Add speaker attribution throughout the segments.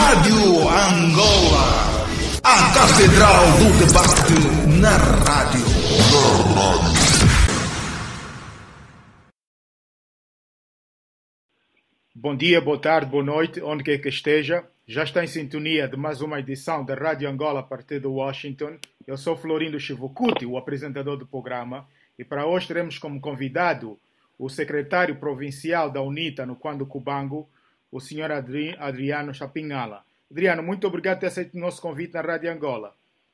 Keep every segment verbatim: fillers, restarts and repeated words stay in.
Speaker 1: Rádio Angola, a Catedral do Debate na rádio.
Speaker 2: Bom dia, boa tarde, boa noite, onde quer que esteja. Já está em sintonia de mais uma edição da Rádio Angola a partir de Washington. Eu sou Florindo Chivucuti, o apresentador do programa, e para hoje teremos como convidado o secretário provincial da UNITA no Quando Cubango, o senhor Adri- Adriano Chapingala. Adriano, muito obrigado por ter aceito o nosso convite na Rádio Angola.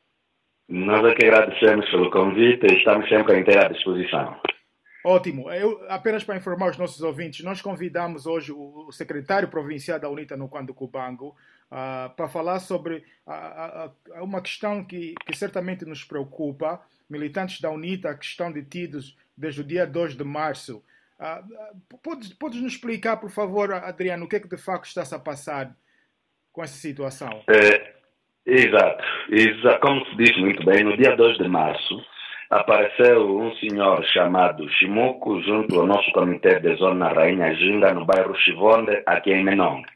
Speaker 3: Nós é que agradecemos pelo convite e estamos sempre à inteira disposição.
Speaker 2: Ótimo. Eu, apenas para informar os nossos ouvintes, nós convidamos hoje o secretário provincial da UNITA no Quando Cubango uh, para falar sobre uh, uh, uma questão que, que certamente nos preocupa. Militantes da UNITA que estão detidos desde o dia dois de março. Uh, podes, podes nos explicar, por favor, Adriano, o que é que de facto está-se a passar com essa situação?
Speaker 3: É, exato. Exa- como se diz muito bem, no dia dois de março, apareceu um senhor chamado Chimuco junto ao nosso comitê de Zona Rainha Ginga, no bairro Chivonde, aqui em Menongue.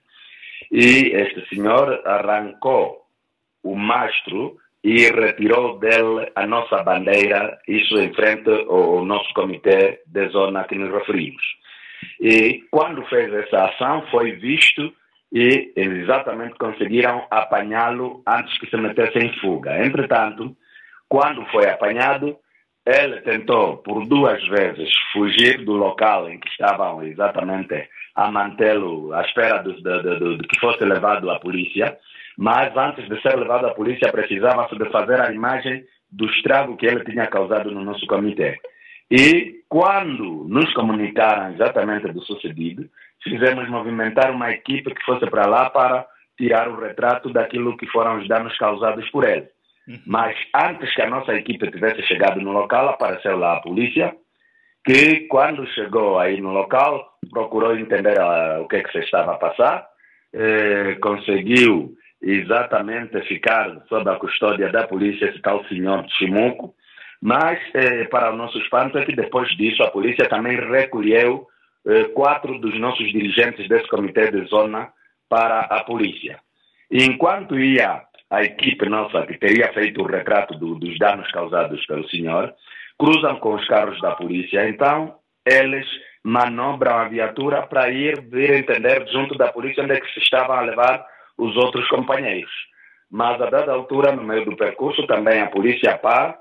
Speaker 3: E este senhor arrancou o mastro e retirou dele a nossa bandeira, isso em frente ao nosso comitê de zona que nos referimos. E quando fez essa ação, foi visto e exatamente conseguiram apanhá-lo antes que se metesse em fuga. Entretanto, quando foi apanhado, ele tentou por duas vezes fugir do local em que estavam exatamente a mantê-lo à espera de, de, de, de que fosse levado à polícia, mas antes de ser levado à polícia precisava-se de fazer a imagem do estrago que ele tinha causado no nosso comitê. E quando nos comunicaram exatamente do sucedido, fizemos movimentar uma equipe que fosse para lá para tirar o retrato daquilo que foram os danos causados por ele. Mas antes que a nossa equipe tivesse chegado no local, apareceu lá a polícia, que quando chegou aí no local, procurou entender uh, o que é que se estava a passar, eh, conseguiu exatamente ficar sob a custódia da polícia esse tal senhor Chimuco, mas eh, para o nosso espanto é que depois disso a polícia também recolheu eh, quatro dos nossos dirigentes desse comitê de zona para a polícia. E enquanto ia a equipe nossa que teria feito o retrato do, dos danos causados pelo senhor, cruzam com os carros da polícia, então eles manobram a viatura para ir vir entender junto da polícia onde é que se estavam a levar os outros companheiros. Mas a dada altura, no meio do percurso, também a polícia para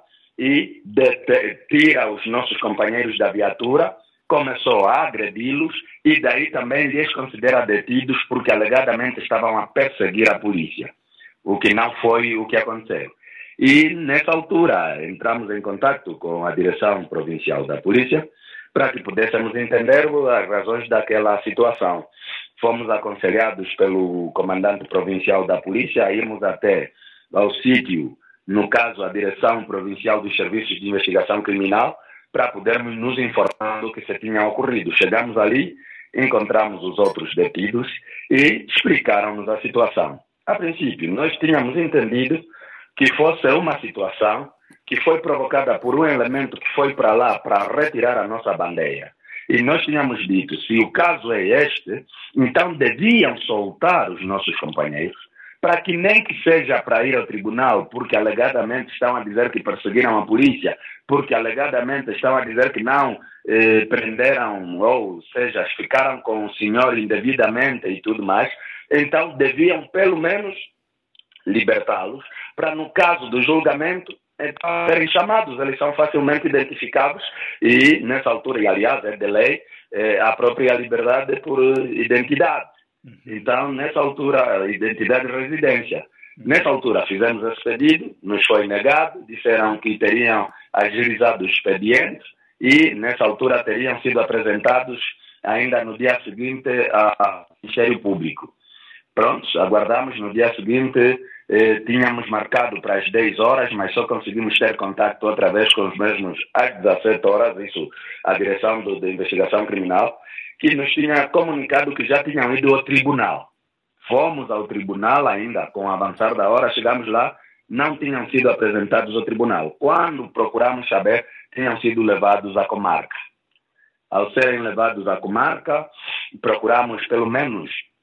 Speaker 3: e dete- tira os nossos companheiros da viatura, começou a agredi-los e daí também lhes considera detidos porque alegadamente estavam a perseguir a polícia, o que não foi o que aconteceu. E nessa altura entramos em contato com a direção provincial da polícia para que pudéssemos entender as razões daquela situação. Fomos aconselhados pelo comandante provincial da polícia a irmos até ao sítio, no caso a direção provincial dos serviços de investigação criminal, para podermos nos informar do que se tinha ocorrido. Chegamos ali, encontramos os outros detidos e explicaram-nos a situação. A princípio, nós tínhamos entendido que fosse uma situação que foi provocada por um elemento que foi para lá para retirar a nossa bandeira. E nós tínhamos dito, se o caso é este, então deviam soltar os nossos companheiros, para que nem que seja para ir ao tribunal, porque alegadamente estão a dizer que perseguiram a polícia, porque alegadamente estão a dizer que não eh, prenderam, ou seja, ficaram com o senhor indevidamente e tudo mais, então deviam pelo menos libertá-los, para no caso do julgamento, então, serem chamados. Eles são facilmente identificados e nessa altura, e aliás é de lei, é, a própria liberdade por identidade. Então nessa altura, identidade e residência. Nessa altura fizemos esse pedido, nos foi negado, disseram que teriam agilizado o expediente e nessa altura teriam sido apresentados ainda no dia seguinte ao Ministério Público. Prontos, aguardamos no dia seguinte. Eh, tínhamos marcado para as dez horas, mas só conseguimos ter contato outra vez com os mesmos às dezassete horas, isso a direção do, da investigação criminal, que nos tinha comunicado que já tinham ido ao tribunal. Fomos ao tribunal ainda, com o avançar da hora, chegamos lá, não tinham sido apresentados ao tribunal. Quando procuramos saber, tinham sido levados à comarca. Ao serem levados à comarca, procuramos pelo menos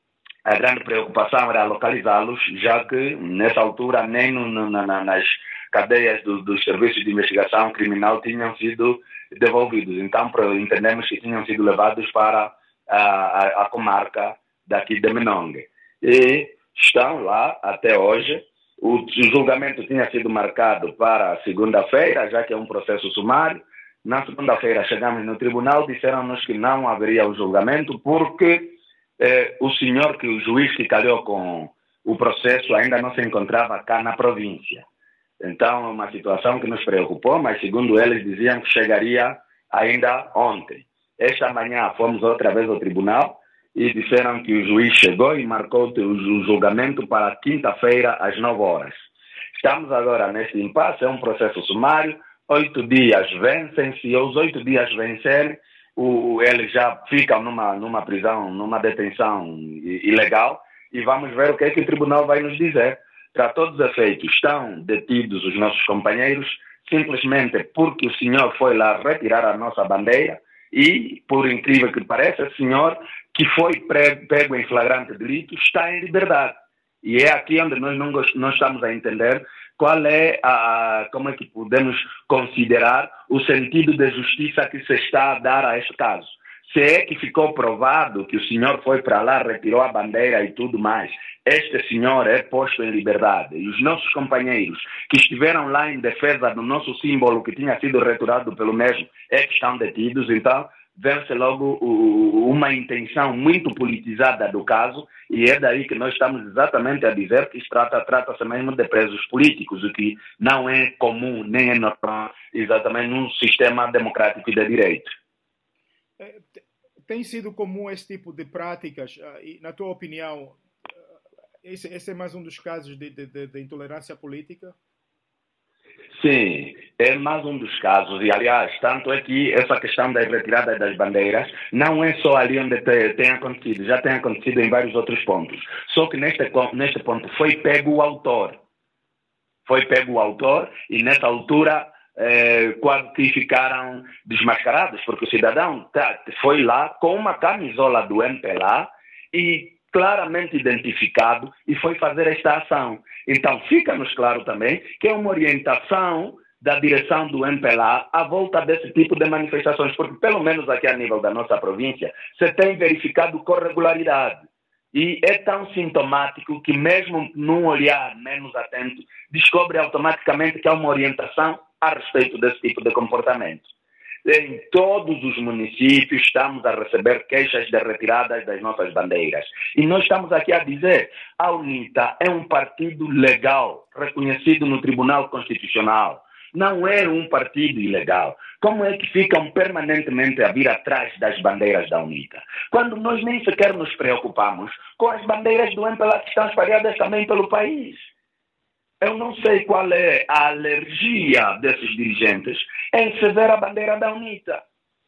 Speaker 3: a grande preocupação era localizá-los, já que nessa altura nem no, no, na, nas cadeias do, dos serviços de investigação criminal tinham sido devolvidos. Então entendemos que tinham sido levados para a, a, a comarca daqui de Menongue. E estão lá até hoje. O, o julgamento tinha sido marcado para segunda-feira, já que é um processo sumário. Na segunda-feira chegamos no tribunal, disseram-nos que não haveria o julgamento porque eh, o senhor, que o juiz que calhou com o processo, ainda não se encontrava cá na província. Então, é uma situação que nos preocupou, mas segundo eles diziam que chegaria ainda ontem. Esta manhã fomos outra vez ao tribunal e disseram que o juiz chegou e marcou o julgamento para quinta-feira às nove horas. Estamos agora neste impasse, é um processo sumário, oito dias vencem-se, e os oito dias vencerem, o, eles já ficam numa, numa prisão, numa detenção ilegal, e vamos ver o que é que o tribunal vai nos dizer. Para todos os efeitos, estão detidos os nossos companheiros, simplesmente porque o senhor foi lá retirar a nossa bandeira, e, por incrível que pareça, o senhor que foi pego em flagrante delito está em liberdade. E é aqui onde nós não, não estamos a entender qual é a, como é que podemos considerar o sentido de justiça que se está a dar a este caso. Se é que ficou provado que o senhor foi para lá, retirou a bandeira e tudo mais, este senhor é posto em liberdade. E os nossos companheiros que estiveram lá em defesa do nosso símbolo que tinha sido retirado pelo mesmo é que estão detidos. Então, vê-se logo o, uma intenção muito politizada do caso, e é daí que nós estamos exatamente a dizer que trata, trata-se mesmo de presos políticos, o que não é comum, nem é normal, exatamente num sistema democrático e de direito.
Speaker 2: Tem sido comum esse tipo de práticas, e na tua opinião, esse, esse é mais um dos casos de, de, de intolerância política?
Speaker 3: Sim, é mais um dos casos, e aliás, tanto é que essa questão das retiradas das bandeiras não é só ali onde te, tem acontecido, já tem acontecido em vários outros pontos. Só que neste, neste ponto foi pego o autor. Foi pego o autor e nessa altura eh, quase que ficaram desmascarados, porque o cidadão tá, foi lá com uma camisola do M P L A e claramente identificado e foi fazer esta ação. Então, fica-nos claro também que é uma orientação da direção do M P L A à volta desse tipo de manifestações, porque pelo menos aqui a nível da nossa província, se tem verificado com regularidade. E é tão sintomático que mesmo num olhar menos atento, descobre automaticamente que há uma orientação a respeito desse tipo de comportamento. Em todos os municípios estamos a receber queixas de retiradas das nossas bandeiras. E nós estamos aqui a dizer, a UNITA é um partido legal, reconhecido no Tribunal Constitucional. Não é um partido ilegal. Como é que ficam permanentemente a vir atrás das bandeiras da UNITA? Quando nós nem sequer nos preocupamos com as bandeiras do M P L A que estão espalhadas também pelo país. Eu não sei qual é a alergia desses dirigentes em se ver a bandeira da UNITA.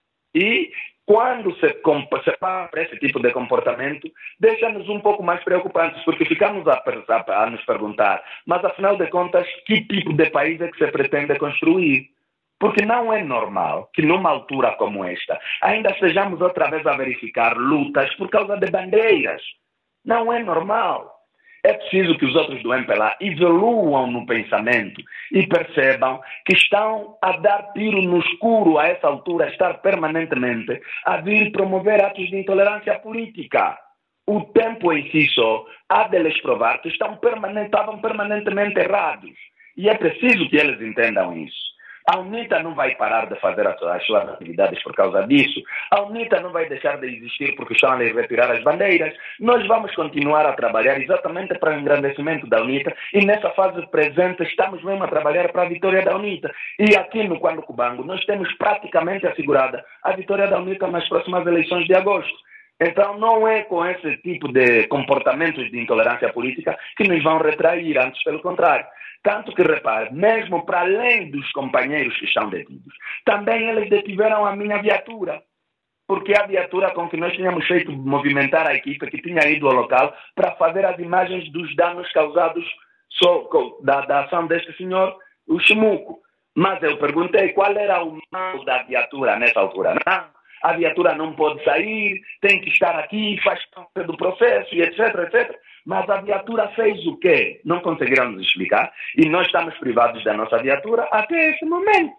Speaker 3: E quando se para esse tipo de comportamento, deixa-nos um pouco mais preocupantes, porque ficamos a, a, a nos perguntar, mas afinal de contas, que tipo de país é que se pretende construir? Porque não é normal que numa altura como esta, ainda estejamos outra vez a verificar lutas por causa de bandeiras. Não é normal. É preciso que os outros do M P L A evoluam no pensamento e percebam que estão a dar tiro no escuro a essa altura, estar permanentemente a vir promover atos de intolerância política. O tempo em si só há de lhes provar que estão permanente, estavam permanentemente errados. E é preciso que eles entendam isso. A UNITA não vai parar de fazer as, as suas atividades por causa disso. A UNITA não vai deixar de existir porque estão a retirar as bandeiras. Nós vamos continuar a trabalhar exatamente para o engrandecimento da UNITA e nessa fase presente estamos mesmo a trabalhar para a vitória da UNITA. E aqui no Quando Cubango nós temos praticamente assegurada a vitória da UNITA nas próximas eleições de agosto. Então não é com esse tipo de comportamentos de intolerância política que nos vão retrair, antes pelo contrário. Tanto que, repare, mesmo para além dos companheiros que estão detidos, também eles detiveram a minha viatura. Porque a viatura com que nós tínhamos feito movimentar a equipe que tinha ido ao local para fazer as imagens dos danos causados só da, da ação deste senhor, o Chimuco. Mas eu perguntei qual era o mal da viatura nessa altura. Não, a viatura não pode sair, tem que estar aqui, faz parte do processo, e etc, etcétera. Mas a viatura fez o quê? Não conseguiram nos explicar e nós estamos privados da nossa viatura até este momento.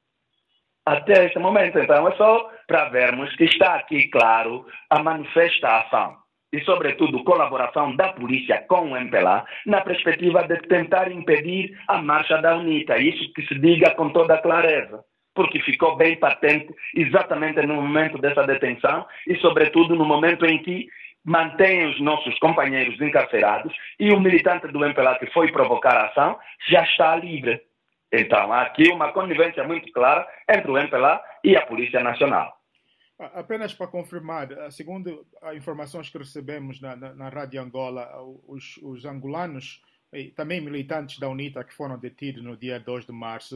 Speaker 3: Até este momento. Então é só para vermos que está aqui, claro, a manifesta ação e, sobretudo, colaboração da polícia com o M P L A na perspectiva de tentar impedir a marcha da UNITA. Isso que se diga com toda clareza, porque ficou bem patente exatamente no momento dessa detenção e, sobretudo, no momento em que mantêm os nossos companheiros encarcerados e o militante do M P L A que foi provocar a ação já está livre. Então, há aqui uma conivência muito clara entre o M P L A e a Polícia Nacional.
Speaker 2: Apenas para confirmar, segundo as informações que recebemos na, na, na Rádio Angola, os, os angolanos, e também militantes da UNITA que foram detidos no dia dois de março,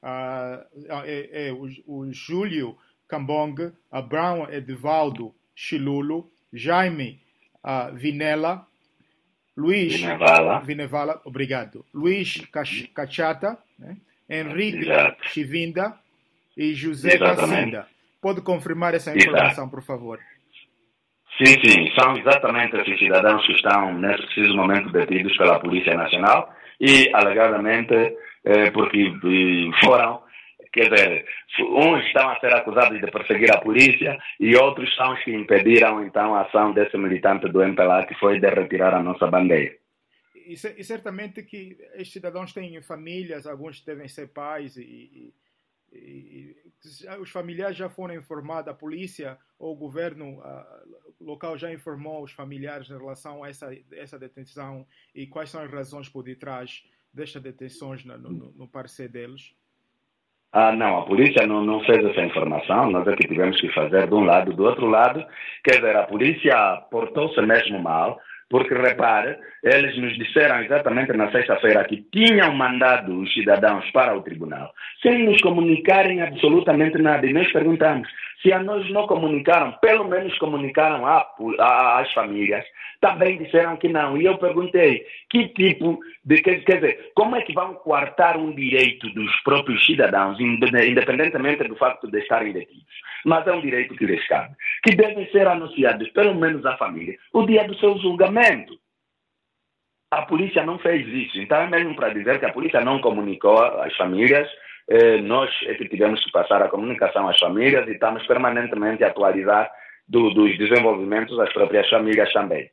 Speaker 2: uh, é, é o, o Júlio Cambong, Abraão Edivaldo Chilulo, Jaime uh, Vinela, Luiz
Speaker 3: Vinevala,
Speaker 2: Vinevala obrigado, Luiz Cachata, né? Henrique
Speaker 3: Exato.
Speaker 2: Chivinda e José Cacinda. Pode confirmar essa informação, Exato. Por favor?
Speaker 3: Sim, sim. São exatamente esses cidadãos que estão, nesse preciso momento, detidos pela Polícia Nacional e, alegadamente, eh, porque foram, quer dizer, uns estão a ser acusados de perseguir a polícia e outros são os que impediram, então, a ação desse militante do M P L A que foi de retirar a nossa bandeira.
Speaker 2: E, e certamente que estes cidadãos têm famílias, alguns devem ser pais e... e, e os familiares já foram informados, a polícia ou o governo uh, local já informou os familiares em relação a essa, essa detenção e quais são as razões por detrás destas detenções no, no, no parecer deles?
Speaker 3: Ah, não, a polícia não, não fez essa informação, nós é que tivemos que fazer de um lado, do outro lado, quer dizer, a polícia portou-se mesmo mal, porque, repare, eles nos disseram exatamente na sexta-feira que tinham mandado os cidadãos para o tribunal, sem nos comunicarem absolutamente nada. E nós perguntamos se a nós não comunicaram, pelo menos comunicaram a, a, às famílias. Também disseram que não. E eu perguntei, que tipo de... Quer, quer dizer, como é que vão coartar um direito dos próprios cidadãos, independentemente do facto de estarem detidos? Mas é um direito que lhes cabe, que devem ser anunciados, pelo menos à família, o dia do seu julgamento. A polícia não fez isso. Então é mesmo para dizer que a polícia não comunicou às famílias. Eh, nós é que tivemos que passar a comunicação às famílias e estamos permanentemente a atualizar do, dos desenvolvimentos das próprias famílias também.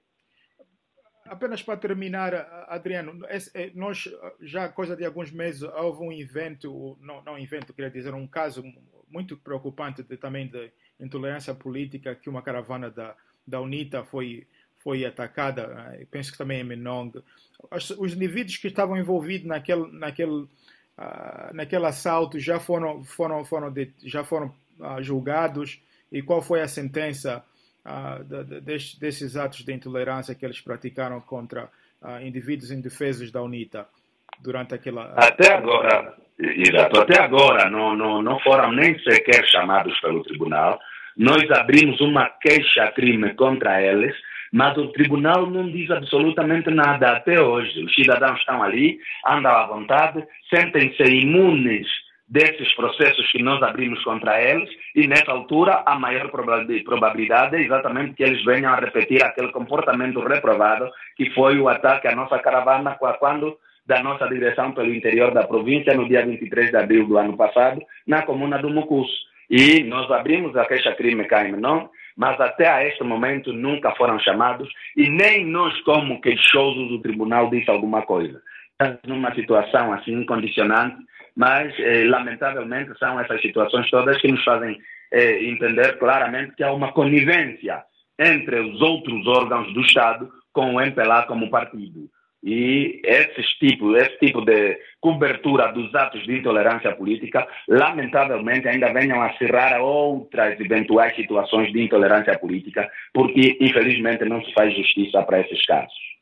Speaker 2: Apenas para terminar, Adriano, nós já coisa de alguns meses houve um evento, não, não evento, queria dizer, um caso muito preocupante de, também de intolerância política, que uma caravana da, da UNITA foi, foi atacada, penso que também em Menong. Os, os indivíduos que estavam envolvidos naquele, naquele, uh, naquele assalto já foram, foram, foram, de, já foram uh, julgados, e qual foi a sentença Uh, de, de, destes, desses atos de intolerância que eles praticaram contra uh, indivíduos indefesos da UNITA durante aquela... Uh,
Speaker 3: até agora, exato, até agora não, não, não foram nem sequer chamados pelo tribunal. Nós abrimos uma queixa-crime contra eles, mas o tribunal não diz absolutamente nada até hoje. Os cidadãos estão ali, andam à vontade, sentem-se imunes desses processos que nós abrimos contra eles, e nessa altura a maior probabilidade é exatamente que eles venham a repetir aquele comportamento reprovado que foi o ataque à nossa caravana quando da nossa direção pelo interior da província no dia vinte e três de abril do ano passado, na comuna do Mucuço. E nós abrimos a queixa-crime cá em Menong, mas até a este momento nunca foram chamados e nem nós, como queixosos, o tribunal disse alguma coisa. Estamos numa situação assim condicionante, mas, eh, lamentavelmente, são essas situações todas que nos fazem eh, entender claramente que há uma conivência entre os outros órgãos do Estado com o M P L A como partido. E esses tipo, esse tipo de cobertura dos atos de intolerância política, lamentavelmente, ainda venham a acirrar outras eventuais situações de intolerância política, porque, infelizmente, não se faz justiça para esses casos.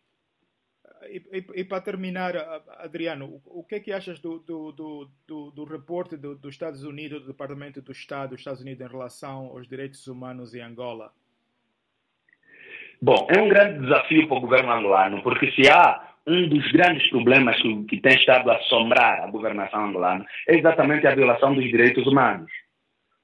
Speaker 2: E, e, e para terminar, Adriano, o, o que é que achas do, do, do, do, do reporte do, dos Estados Unidos, do Departamento do Estado dos Estados Unidos em relação aos direitos humanos em Angola?
Speaker 3: Bom, é um grande desafio para o governo angolano, porque se há um dos grandes problemas que, que tem estado a assombrar a governação angolana, é exatamente a violação dos direitos humanos.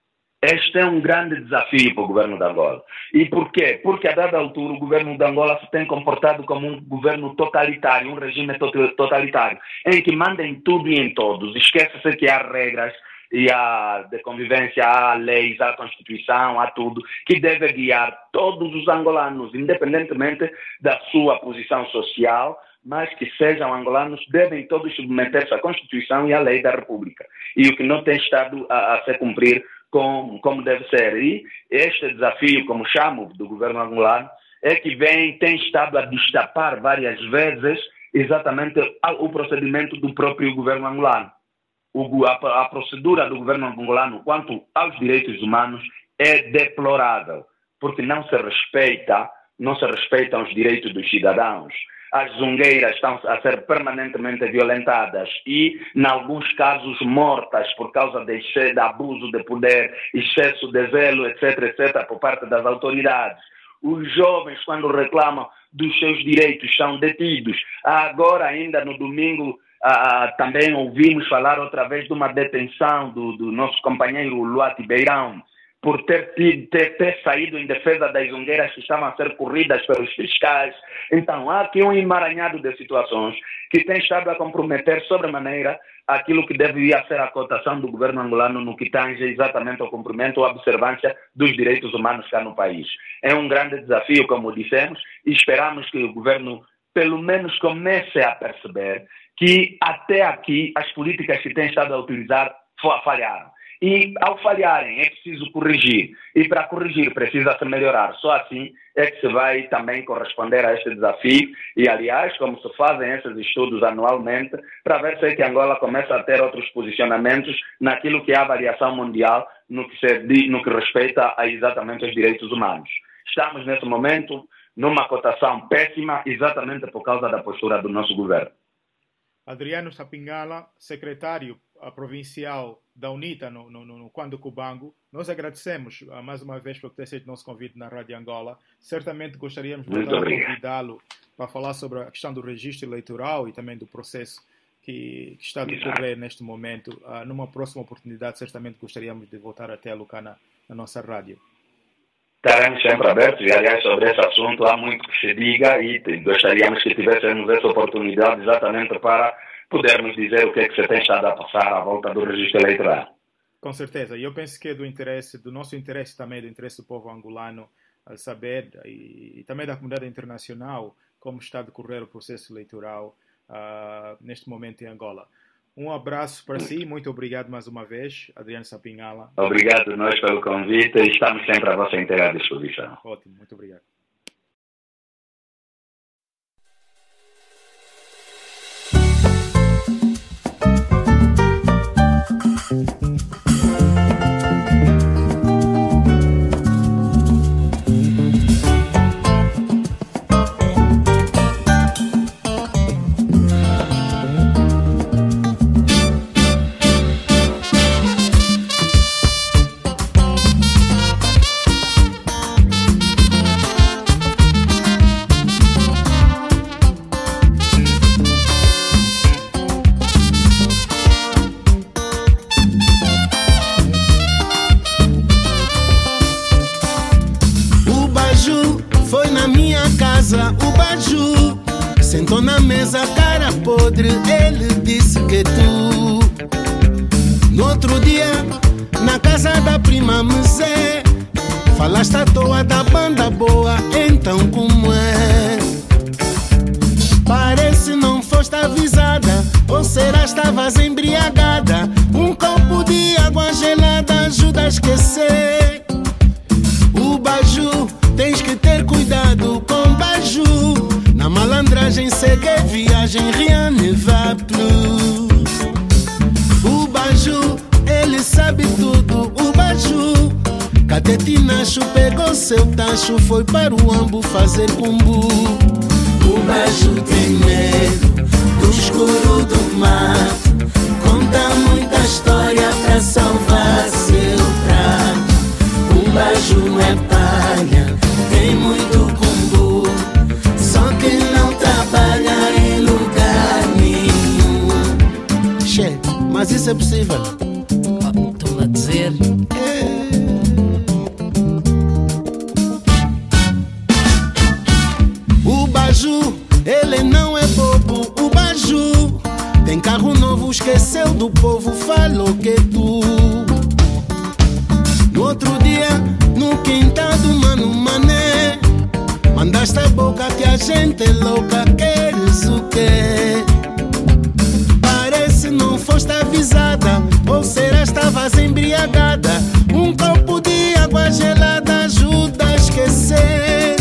Speaker 3: Este é um grande desafio para o governo de Angola. E por quê? Porque a dada altura o governo de Angola se tem comportado como um governo totalitário, um regime totalitário, em que manda em tudo e em todos. Esquece-se que há regras e há de convivência, há leis, há Constituição, há tudo, que deve guiar todos os angolanos, independentemente da sua posição social, mas que sejam angolanos, devem todos submeter-se à Constituição e à lei da República. E o que não tem estado a, a se cumprir como, como deve ser. E este desafio, como chamo, do governo angolano, é que vem, tem estado a destapar várias vezes exatamente o procedimento do próprio governo angolano. O, a, a procedura do governo angolano quanto aos direitos humanos é deplorável, porque não se respeita, não se respeitam os direitos dos cidadãos. As zungueiras estão a ser permanentemente violentadas e, em alguns casos, mortas por causa de, de abuso de poder, excesso de zelo, etc, etcétera, por parte das autoridades. Os jovens, quando reclamam dos seus direitos, são detidos. Agora, ainda no domingo, ah, também ouvimos falar outra vez de uma detenção do, do nosso companheiro Luati Beirão, por ter, ter, ter saído em defesa das zungueiras que estavam a ser corridas pelos fiscais. Então, há aqui um emaranhado de situações que tem estado a comprometer sobremaneira aquilo que deveria ser a cotação do governo angolano no que tange exatamente ao cumprimento ou observância dos direitos humanos cá no país. É um grande desafio, como dissemos, e esperamos que o governo pelo menos comece a perceber que até aqui as políticas que tem estado a utilizar falharam. E ao falharem é preciso corrigir. E para corrigir precisa-se melhorar. Só assim é que se vai também corresponder a este desafio. E aliás, como se fazem esses estudos anualmente, para ver se é que Angola começa a ter outros posicionamentos naquilo que é a variação mundial no que, se, no que respeita a exatamente os direitos humanos. Estamos nesse momento numa cotação péssima exatamente por causa da postura do nosso governo.
Speaker 2: Adriano Sapingala, secretário provincial da UNITA no, no, no Quando Cubango, nós agradecemos uh, mais uma vez por ter aceito nosso convite na Rádio Angola. Certamente gostaríamos de voltar a convidá-lo para falar sobre a questão do registro eleitoral e também do processo que, que está a decorrer neste momento. Uh, numa próxima oportunidade, certamente gostaríamos de voltar até a cá na, na nossa rádio.
Speaker 3: Estaremos sempre abertos e, aliás, sobre esse assunto há muito que se diga e gostaríamos que tivéssemos essa oportunidade exatamente para podermos dizer o que é que se tem estado a passar à volta do registro eleitoral.
Speaker 2: Com certeza. E eu penso que é do interesse, do nosso interesse também, do interesse do povo angolano, a saber, e, e também da comunidade internacional, como está a decorrer o processo eleitoral uh, neste momento em Angola. Um abraço para si, muito obrigado mais uma vez, Adriano Sapingala.
Speaker 3: Obrigado a nós pelo convite e estamos sempre à vossa inteira disposição.
Speaker 2: Ótimo, muito obrigado.
Speaker 4: O Baju sentou na mesa, cara podre. Ele disse que tu, no outro dia, na casa da prima Musé, falaste à toa da banda boa. Então como é? Parece não foste avisada, ou será estavas embriagada? Um copo de água gelada ajuda a esquecer. O Baju, tens que ter cuidado com Baju. Na malandragem segue viagem, rien ne va plus. O Baju, ele sabe tudo. O Baju, Catetinacho pegou seu tacho, foi para o Ambo fazer cumbu. O Baju tem medo do escuro do mato, conta muita história pra salvar seu prato. O Baju não é palha, tem muito cumbu, só que não trabalha em lugar nenhum. Che, mas isso é possível?
Speaker 5: Estou-me a dizer.
Speaker 4: É. do povo falou que tu. No outro dia, no quintal do Mano Mané, mandaste a boca que a gente é louca, queres o quê? Parece não foste avisada, ou será estavas embriagada. Um copo de água gelada ajuda a esquecer.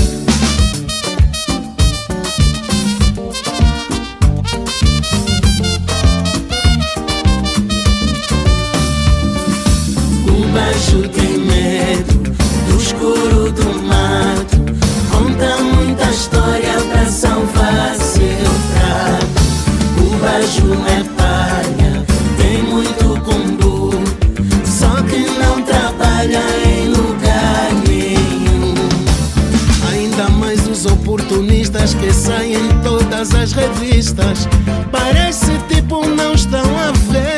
Speaker 4: O baixo tem medo do escuro do mato, conta muita história pra salvar seu prato. O baixo é palha, tem muito combo, só que não trabalha em lugar nenhum. Ainda mais os oportunistas que saem em todas as revistas, parece tipo não estão a ver.